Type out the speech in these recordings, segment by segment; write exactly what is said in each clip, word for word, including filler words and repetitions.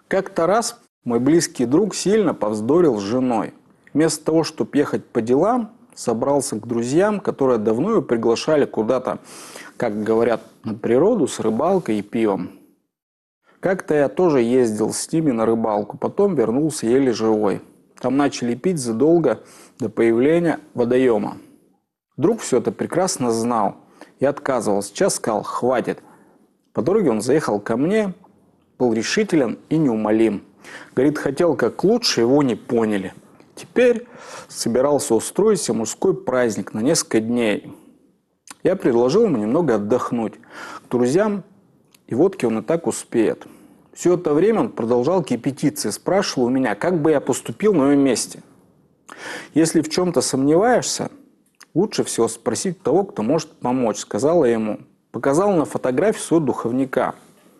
Как-то раз мой близкий друг сильно повздорил с женой. Вместо того, чтобы ехать по делам, собрался к друзьям, которые давно его приглашали куда-то, как говорят, на природу с рыбалкой и пивом. Как-то я тоже ездил с ними на рыбалку, потом вернулся еле живой. Там начали пить задолго до появления водоема. Друг все это прекрасно знал и отказывался. Сейчас сказал: хватит. По дороге он заехал ко мне, был решителен и неумолим. Говорит, хотел как лучше, его не поняли. Теперь собирался устроить себе мужской праздник на несколько дней. Я предложил ему немного отдохнуть. К друзьям и водке он и так успеет. Все это время он продолжал кипятиться и спрашивал у меня, как бы я поступил на его месте. Если в чем-то сомневаешься, лучше всего спросить того, кто может помочь, сказала ему. Показал на фотографию своего духовника.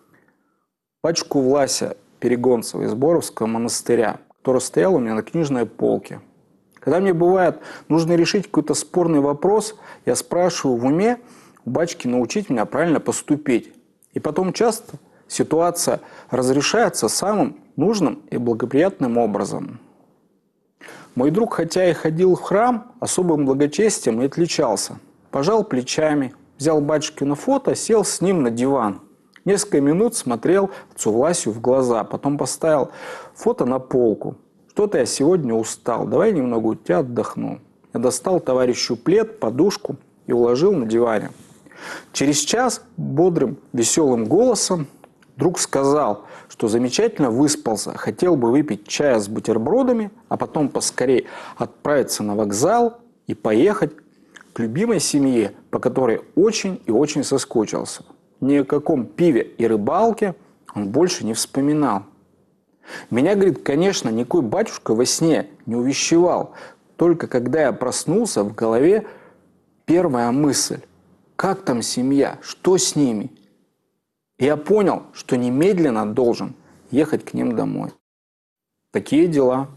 Пачку Влася Перегонцева из Боровского монастыря, который стоял у меня на книжной полке. Когда мне бывает нужно решить какой-то спорный вопрос, я спрашиваю в уме у батюшки научить меня правильно поступить. И потом часто ситуация разрешается самым нужным и благоприятным образом. Мой друг, хотя и ходил в храм, особым благочестием не отличался. Пожал плечами, взял батюшкино фото, сел с ним на диван. Несколько минут смотрел отцу Власю в глаза, потом поставил фото на полку. Что-то я сегодня устал, давай немного у тебя отдохну. Я достал товарищу плед, подушку и уложил на диване. Через час бодрым, веселым голосом друг сказал, что замечательно выспался, хотел бы выпить чая с бутербродами, а потом поскорее отправиться на вокзал и поехать к любимой семье, по которой очень и очень соскучился. Ни о каком пиве и рыбалке он больше не вспоминал. Меня, говорит, конечно, никакой батюшка во сне не увещевал. Только когда я проснулся, в голове первая мысль. Как там семья? Что с ними? И я понял, что немедленно должен ехать к ним домой. Такие дела.